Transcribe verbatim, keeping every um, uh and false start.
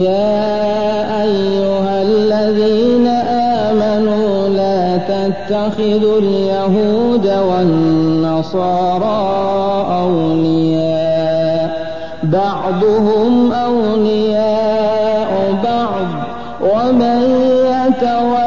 يا أيها الذين آمنوا لا تتخذوا اليهود والنصارى أولياء بعضهم أولياء بعض ومن يتولهم